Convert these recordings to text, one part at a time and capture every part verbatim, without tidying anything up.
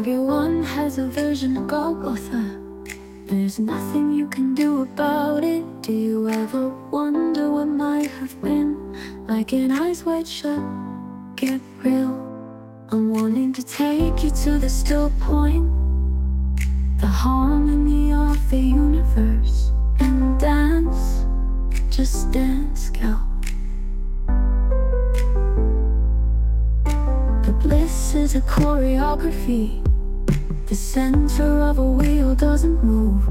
Everyone has a version of Golgotha. There's nothing you can do about it. Do you ever wonder what might have been? Like an eyes wide shut, get real. I'm wanting to take you to the still point, the harmony of the universe. And dance, just dance, gal. The bliss is a choreography. The center of a wheel doesn't move.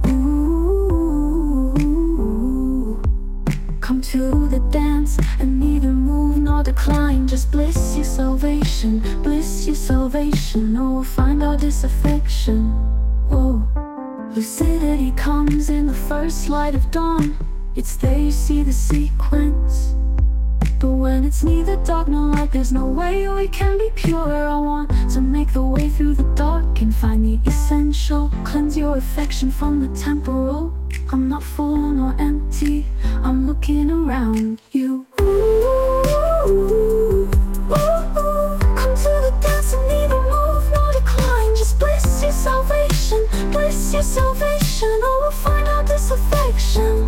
Ooh. Come to the dance and neither move nor decline. Just bliss your salvation, bliss your salvation. Oh, we'll find our disaffection. Whoa. Lucidity comes in the first light of dawn. It's there you see the sequence. But when it's neither dark nor light, there's no way we can be pure. I want to make the way through the dark and find the essential. Cleanse your affection from the temporal. I'm not full nor empty, I'm looking around you. Ooh, ooh, ooh. Come to the dance and neither move nor decline. Just bliss your salvation, bliss your salvation. Oh, we'll find our disaffection.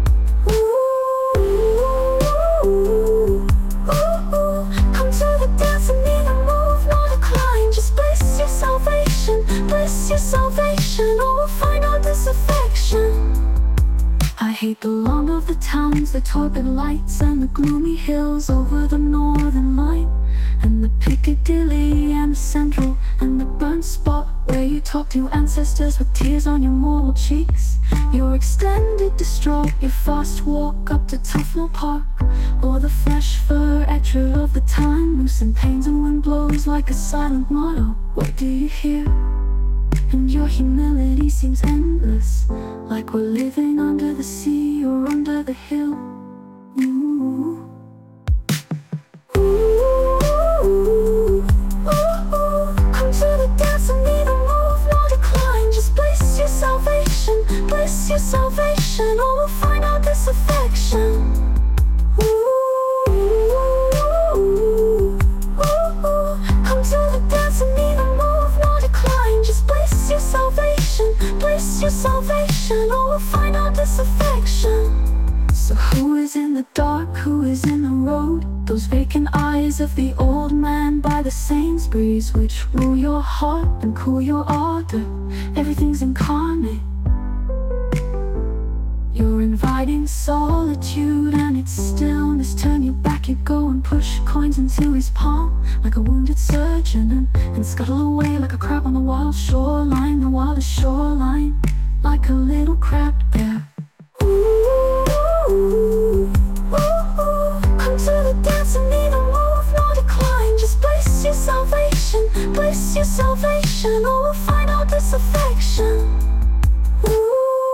Bliss your salvation, or we'll find our disaffection. I hate the long of the towns, the torpid lights, and the gloomy hills over the northern line, and the Piccadilly and the Central, and the burnt spot where you talk to ancestors with tears on your mortal cheeks. Your extended distraught, your fast walk up to Tufnell Park, or the fresh fur etcher of the time, loosened pains and wind blows like a silent motto. What do you hear? And your humility seems endless, like we're living under the sea or under the hill. Ooh. Ooh, ooh, ooh. Come to the dance and neither move nor decline. Just bliss your salvation, bliss your salvation, or we'll find our disaffection. Ooh, ooh, ooh. Come to the dance and neither move nor decline. Just bliss your salvation, bliss your salvation, or we'll find our disaffection. So who is in the dark, who is in the road? Those vacant eyes of the old man by the Sainsbury's, which rule your heart and cool your ardor. Everything's incarnate. You're inviting solitude and its stillness. Turn your back, you go and push coins into his palm like a wounded surgeon, and, and scuttle away like a crab on the wild shoreline, the wildest shoreline, like a little crabbed bear. Ooh, ooh, ooh. Come to the dance and neither move nor decline. Just bliss your salvation, bliss your salvation, or we'll find our disaffection. Ooh.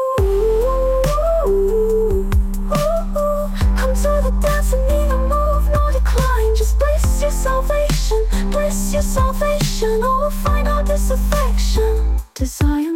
Come to the dance and neither move nor decline. Just bliss your salvation, bliss your salvation, or we'll find our disaffection. Desire